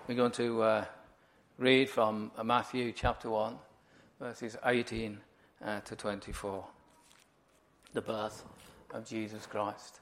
We're going to read from Matthew chapter 1, verses 18 to 24. The birth of Jesus Christ.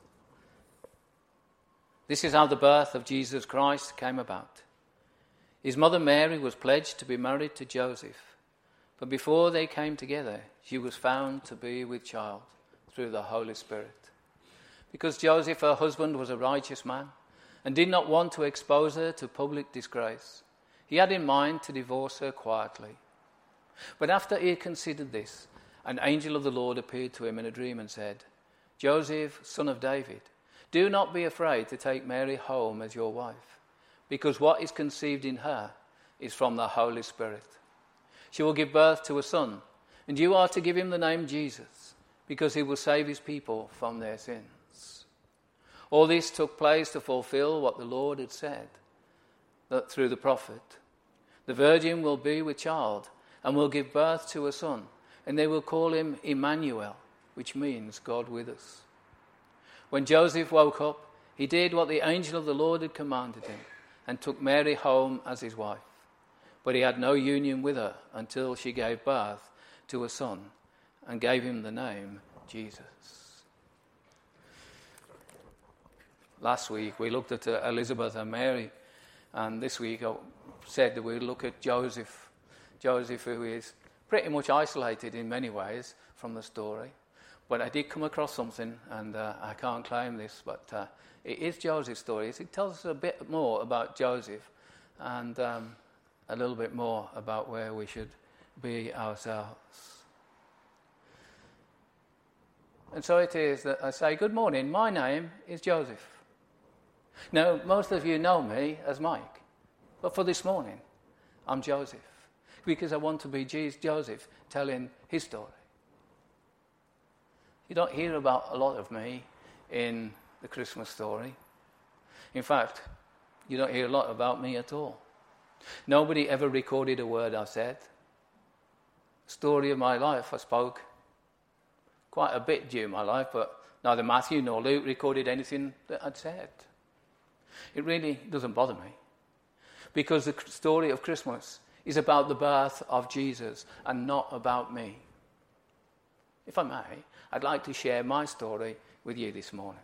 This is how the birth of Jesus Christ came about. His mother Mary was pledged to be married to Joseph, but before they came together, she was found to be with child through the Holy Spirit. Because Joseph, her husband, was a righteous man and did not want to expose her to public disgrace, he had in mind to divorce her quietly. But after he had considered this, an angel of the Lord appeared to him in a dream and said, "Joseph, son of David, do not be afraid to take Mary home as your wife, because what is conceived in her is from the Holy Spirit. She will give birth to a son, and you are to give him the name Jesus, because he will save his people from their sins." All this took place to fulfill what the Lord had said, that through the prophet, "The virgin will be with child and will give birth to a son, and they will call him Emmanuel," which means God with us. When Joseph woke up, he did what the angel of the Lord had commanded him and took Mary home as his wife. But he had no union with her until she gave birth to a son and gave him the name Jesus. Last week we looked at Elizabeth and Mary, and this week I said that we'd look at Joseph. Joseph, who is pretty much isolated in many ways from the story. But I did come across something, and I can't claim this, but it is Joseph's story. It tells us a bit more about Joseph and a little bit more about where we should be ourselves. And so it is that I say, "Good morning, my name is Joseph." Now, most of you know me as Mike, but for this morning, I'm Joseph, because I want to be Joseph telling his story. You don't hear about a lot of me in the Christmas story. In fact, you don't hear a lot about me at all. Nobody ever recorded a word I said. The story of my life, I spoke quite a bit during my life, but neither Matthew nor Luke recorded anything that I'd said. It really doesn't bother me, because the story of Christmas is about the birth of Jesus and not about me. If I may, I'd like to share my story with you this morning.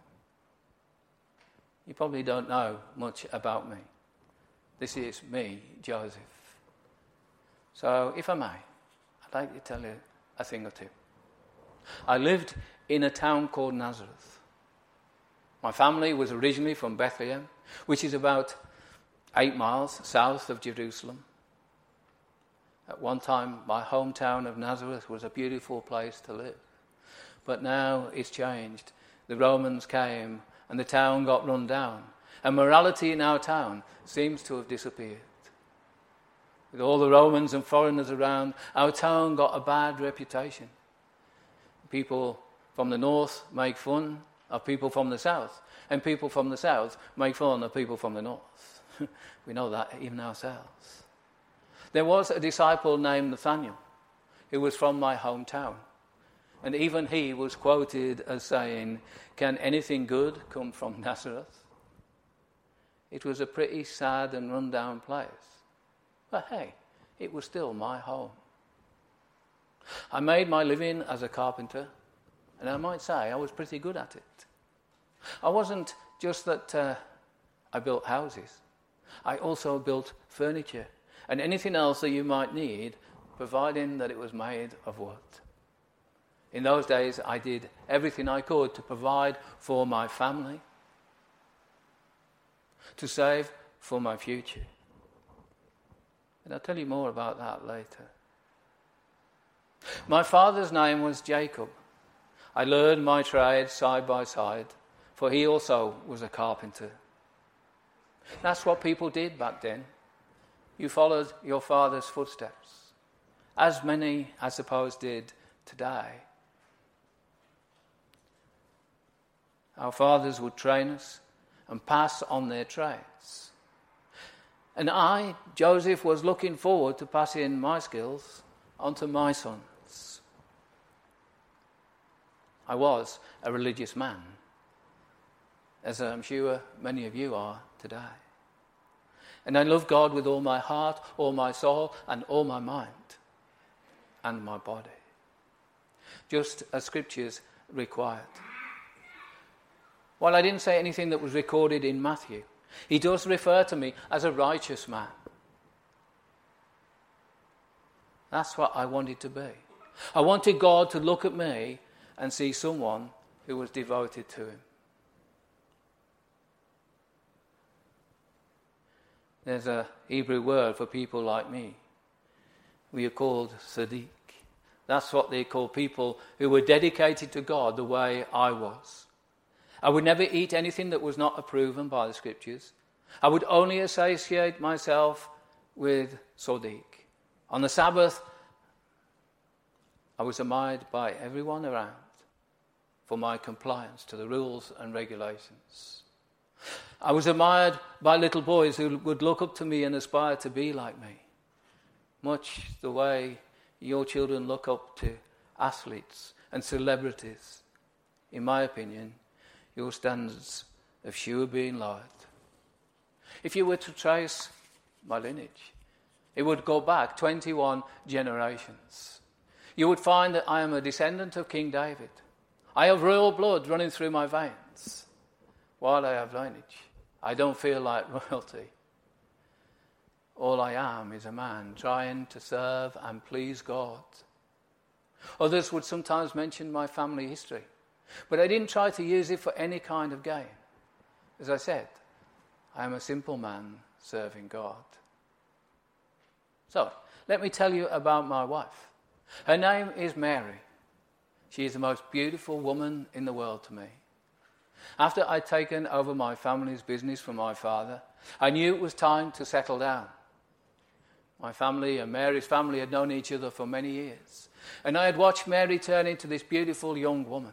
You probably don't know much about me. This is me, Joseph. So, if I may, I'd like to tell you a thing or two. I lived in a town called Nazareth. My family was originally from Bethlehem, which is about 8 miles south of Jerusalem. At one time, my hometown of Nazareth was a beautiful place to live. But now it's changed. The Romans came and the town got run down. And morality in our town seems to have disappeared. With all the Romans and foreigners around, our town got a bad reputation. People from the north make fun of people from the south, and people from the south make fun of people from the north. We know that even ourselves. There was a disciple named Nathaniel who was from my hometown, and even he was quoted as saying, "Can anything good come from Nazareth?" It was a pretty sad and run-down place, but hey, it was still my home. I made my living as a carpenter, and I might say I was pretty good at it. I wasn't just that I built houses. I also built furniture and anything else that you might need, providing that it was made of wood. In those days, I did everything I could to provide for my family, to save for my future. And I'll tell you more about that later. My father's name was Jacob. I learned my trade side by side, for he also was a carpenter. That's what people did back then. You followed your father's footsteps, as many, I suppose, did today. Our fathers would train us and pass on their trades. And I, Joseph, was looking forward to passing my skills onto my sons. I was a religious man, as I'm sure many of you are today. And I love God with all my heart, all my soul, and all my mind, and my body. Just as Scriptures required. While I didn't say anything that was recorded in Matthew, he does refer to me as a righteous man. That's what I wanted to be. I wanted God to look at me and see someone who was devoted to him. There's a Hebrew word for people like me. We are called Sadiq. That's what they call people who were dedicated to God the way I was. I would never eat anything that was not approved by the Scriptures. I would only associate myself with Sadiq. On the Sabbath, I was admired by everyone around for my compliance to the rules and regulations. I was admired by little boys who would look up to me and aspire to be like me, much the way your children look up to athletes and celebrities. In my opinion, your standards have sure been lowered. If you were to trace my lineage, it would go back 21 generations. You would find that I am a descendant of King David. I have royal blood running through my veins. While I have lineage, I don't feel like royalty. All I am is a man trying to serve and please God. Others would sometimes mention my family history, but I didn't try to use it for any kind of gain. As I said, I am a simple man serving God. So, let me tell you about my wife. Her name is Mary. She is the most beautiful woman in the world to me. After I'd taken over my family's business from my father, I knew it was time to settle down. My family and Mary's family had known each other for many years, and I had watched Mary turn into this beautiful young woman.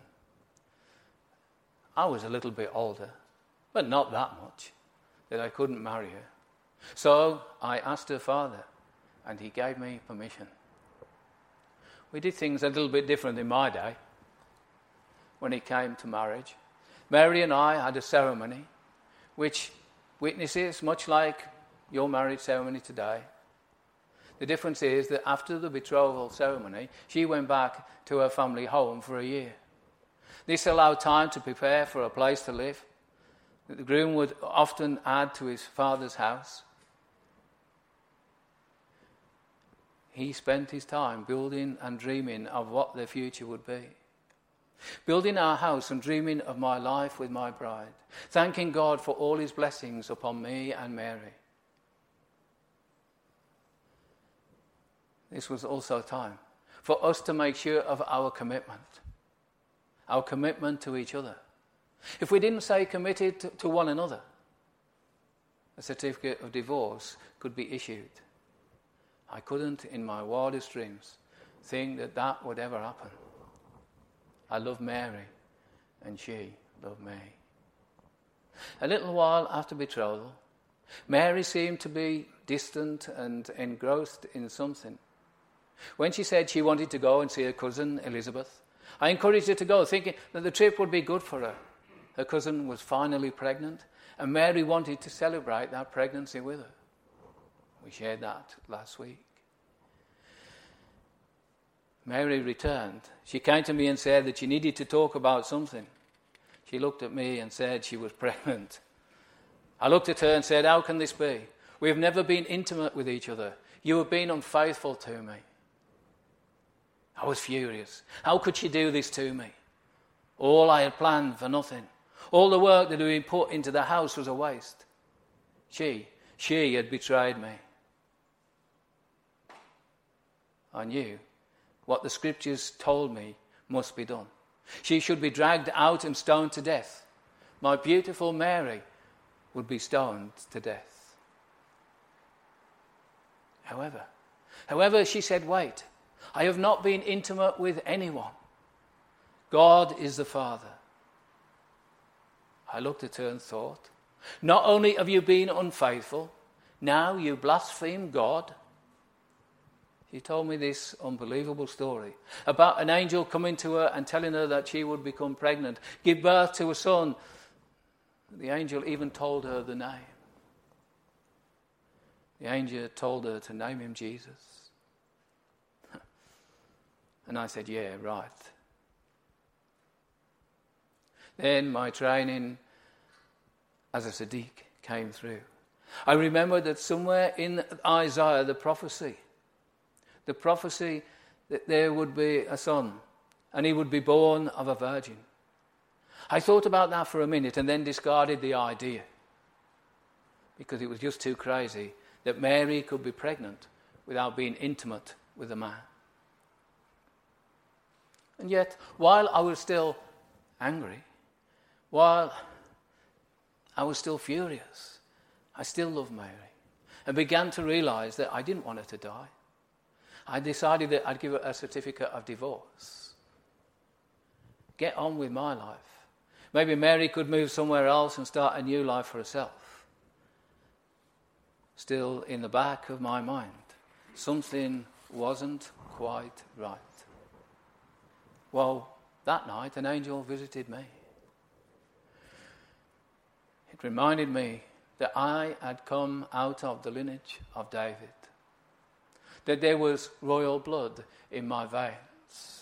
I was a little bit older, but not that much, that I couldn't marry her. So I asked her father, and he gave me permission. We did things a little bit different in my day when it came to marriage. Mary and I had a ceremony which witnesses, much like your marriage ceremony today. The difference is that after the betrothal ceremony, she went back to her family home for a year. This allowed time to prepare for a place to live. The groom would often add to his father's house. He spent his time building and dreaming of what their future would be. Building our house and dreaming of my life with my bride. Thanking God for all his blessings upon me and Mary. This was also time for us to make sure of our commitment to each other. If we didn't say committed to one another, a certificate of divorce could be issued. I couldn't, in my wildest dreams, think that that would ever happen. I love Mary, and she loved me. A little while after betrothal, Mary seemed to be distant and engrossed in something. When she said she wanted to go and see her cousin, Elizabeth, I encouraged her to go, thinking that the trip would be good for her. Her cousin was finally pregnant, and Mary wanted to celebrate that pregnancy with her. We shared that last week. Mary returned. She came to me and said that she needed to talk about something. She looked at me and said she was pregnant. I looked at her and said, "How can this be? We have never been intimate with each other. You have been unfaithful to me." I was furious. How could she do this to me? All I had planned for nothing. All the work that had been put into the house was a waste. She had betrayed me. I knew what the Scriptures told me must be done. She should be dragged out and stoned to death. My beautiful Mary would be stoned to death. However, she said, "Wait, I have not been intimate with anyone. God is the Father." I looked at her and thought, not only have you been unfaithful, now you blaspheme God. She told me this unbelievable story about an angel coming to her and telling her that she would become pregnant, give birth to a son. The angel even told her the name. The angel told her to name him Jesus. And I said, yeah, right. Then my training as a Siddiq came through. I remembered that somewhere in Isaiah, the prophecy that there would be a son and he would be born of a virgin. I thought about that for a minute and then discarded the idea because it was just too crazy that Mary could be pregnant without being intimate with a man. And yet, while I was still angry, while I was still furious, I still loved Mary and began to realize that I didn't want her to die. I decided that I'd give her a certificate of divorce. Get on with my life. Maybe Mary could move somewhere else and start a new life for herself. Still in the back of my mind, something wasn't quite right. Well, that night an angel visited me. It reminded me that I had come out of the lineage of David, that there was royal blood in my veins.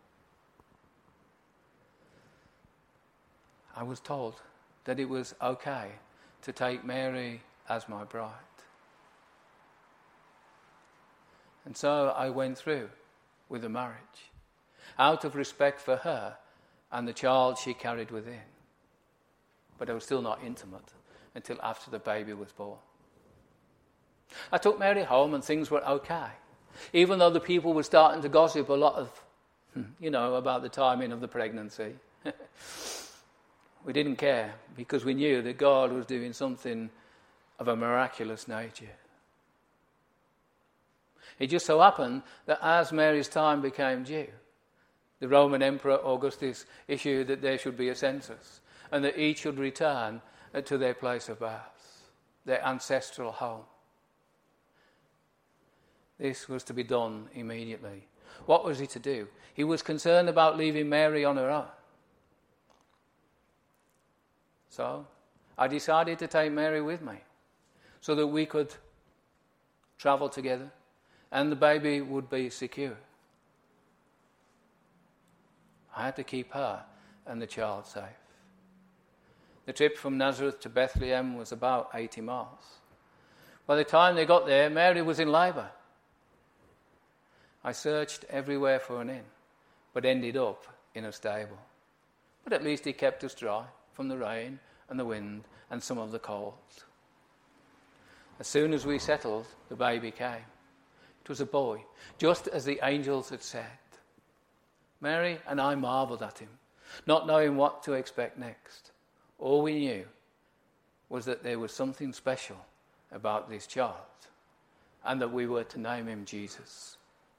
I was told that it was okay to take Mary as my bride. And so I went through with the marriage, out of respect for her and the child she carried within. But I was still not intimate until after the baby was born. I took Mary home and things were okay, even though the people were starting to gossip a lot of, about the timing of the pregnancy. We didn't care because we knew that God was doing something of a miraculous nature. It just so happened that as Mary's time became due, the Roman Emperor Augustus issued that there should be a census and that each should return to their place of birth, their ancestral home. This was to be done immediately. What was he to do? He was concerned about leaving Mary on her own. So I decided to take Mary with me so that we could travel together and the baby would be secure. I had to keep her and the child safe. The trip from Nazareth to Bethlehem was about 80 miles. By the time they got there, Mary was in labour. I searched everywhere for an inn, but ended up in a stable. But at least he kept us dry from the rain and the wind and some of the cold. As soon as we settled, the baby came. It was a boy, just as the angels had said. Mary and I marvelled at him, not knowing what to expect next. All we knew was that there was something special about this child and that we were to name him Jesus.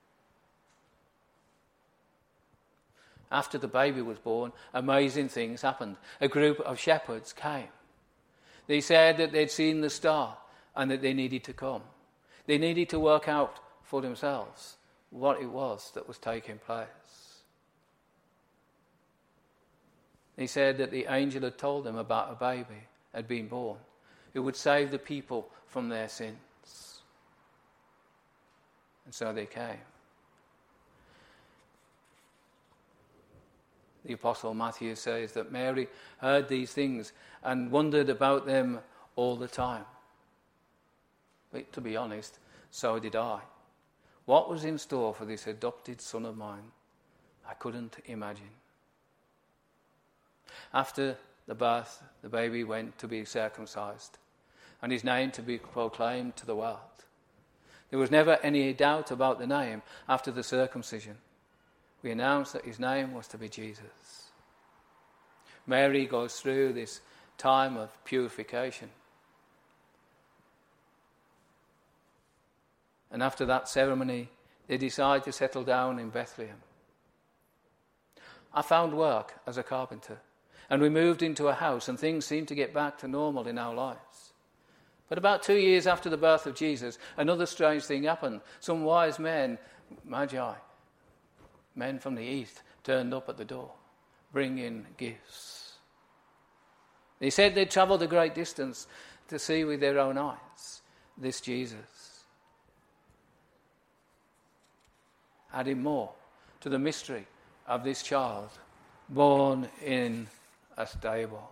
After the baby was born, amazing things happened. A group of shepherds came. They said that they'd seen the star and that they needed to come. They needed to work out for themselves what it was that was taking place. They said that the angel had told them about a baby had been born who would save the people from their sins. And so they came. The Apostle Matthew says that Mary heard these things and wondered about them all the time. But to be honest, so did I. What was in store for this adopted son of mine, I couldn't imagine. After the birth, the baby went to be circumcised and his name to be proclaimed to the world. There was never any doubt about the name after the circumcision. We announced that his name was to be Jesus. Mary goes through this time of purification. And after that ceremony, they decide to settle down in Bethlehem. I found work as a carpenter, and we moved into a house, and things seemed to get back to normal in our lives. But about 2 years after the birth of Jesus, another strange thing happened. Some wise men, magi, men from the east, turned up at the door, bringing gifts. They said they'd travelled a great distance to see with their own eyes this Jesus. Adding more to the mystery of this child born in a stable.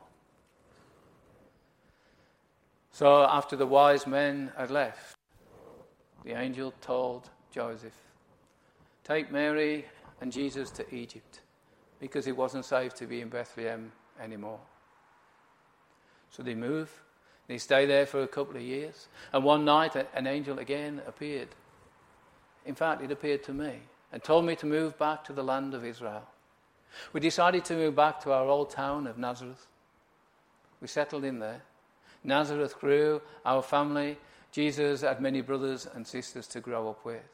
So after the wise men had left, the angel told Joseph, take Mary and Jesus to Egypt, because it wasn't safe to be in Bethlehem anymore. So they moved. They stayed there for a couple of years. And one night an angel again appeared. In fact, it appeared to me and told me to move back to the land of Israel. We decided to move back to our old town of Nazareth. We settled in there. Nazareth grew, our family. Jesus had many brothers and sisters to grow up with.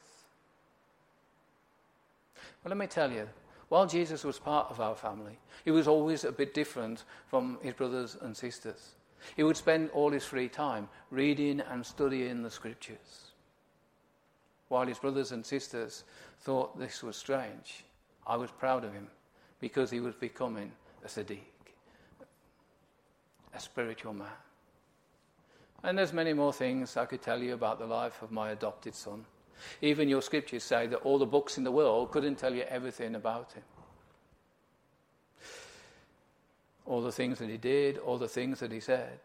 But let me tell you, while Jesus was part of our family, he was always a bit different from his brothers and sisters. He would spend all his free time reading and studying the scriptures. While his brothers and sisters thought this was strange, I was proud of him because he was becoming a Siddiq, a spiritual man. And there's many more things I could tell you about the life of my adopted son. Even your scriptures say that all the books in the world couldn't tell you everything about him. All the things that he did, all the things that he said.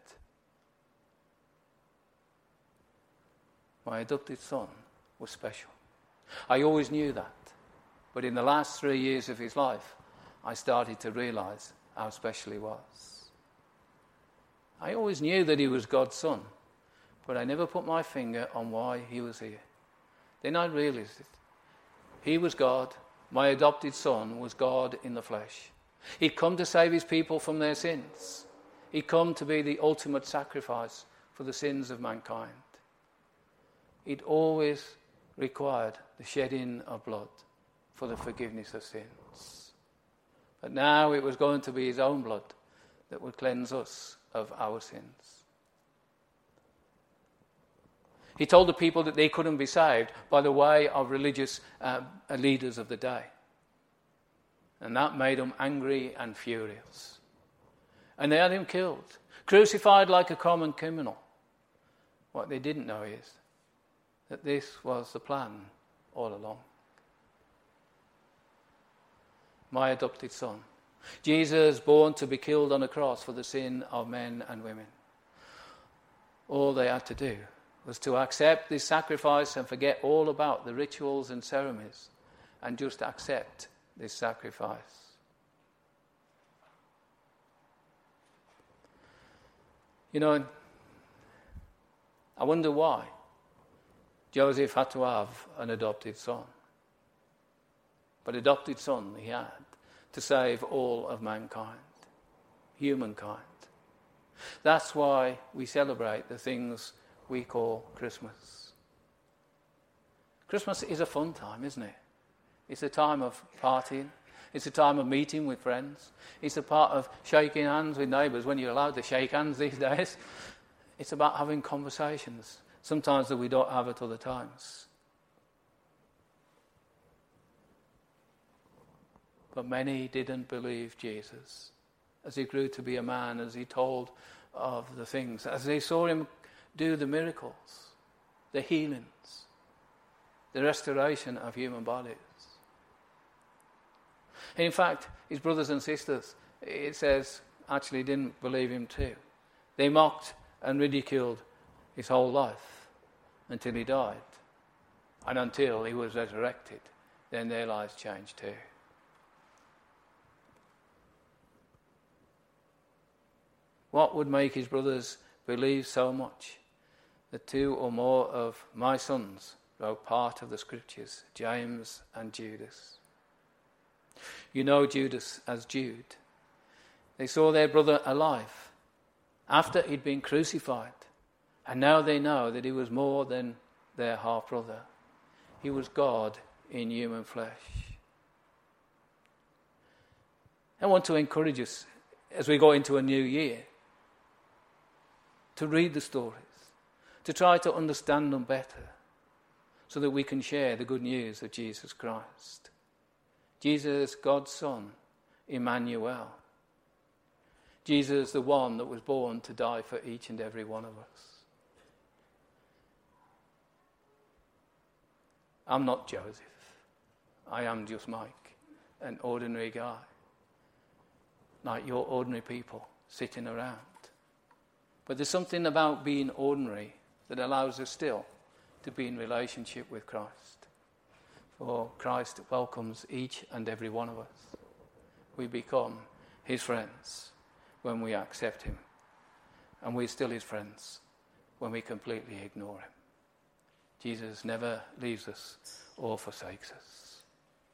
My adopted son was special. I always knew that. But in the last 3 years of his life, I started to realize how special he was. I always knew that he was God's son, but I never put my finger on why he was here. Then I realized it. He was God. My adopted son was God in the flesh. He'd come to save his people from their sins. He'd come to be the ultimate sacrifice for the sins of mankind. It always required the shedding of blood for the forgiveness of sins. But now it was going to be his own blood that would cleanse us of our sins. He told the people that they couldn't be saved by the way of religious leaders of the day. And that made them angry and furious. And they had him killed, crucified like a common criminal. What they didn't know is that this was the plan all along. My adopted son, Jesus, born to be killed on a cross for the sin of men and women. All they had to do was to accept this sacrifice and forget all about the rituals and ceremonies and just accept this sacrifice. You know, I wonder why Joseph had to have an adopted son. But adopted son he had to save all of mankind, humankind. That's why we celebrate the things we call Christmas. Christmas is a fun time, isn't it? It's a time of partying. It's a time of meeting with friends. It's a part of shaking hands with neighbours when you're allowed to shake hands these days. It's about having conversations, sometimes that we don't have at other times. But many didn't believe Jesus as he grew to be a man, as he told of the things, as they saw him do the miracles, the healings, the restoration of human bodies. In fact, his brothers and sisters, it says, actually didn't believe him too. They mocked and ridiculed his whole life until he died. And until he was resurrected, then their lives changed too. What would make his brothers believe so much that 2 or more of my sons wrote part of the scriptures, James and Judas? You know Judas as Jude. They saw their brother alive after he'd been crucified, and now they know that he was more than their half-brother. He was God in human flesh. I want to encourage us as we go into a new year to read the stories, to try to understand them better, so that we can share the good news of Jesus Christ. Jesus, God's Son, Emmanuel. Jesus, the one that was born to die for each and every one of us. I'm not Joseph. I am just Mike, an ordinary guy, like your ordinary people sitting around. But there's something about being ordinary that allows us still to be in relationship with Christ. For Christ welcomes each and every one of us. We become his friends when we accept him. And we're still his friends when we completely ignore him. Jesus never leaves us or forsakes us.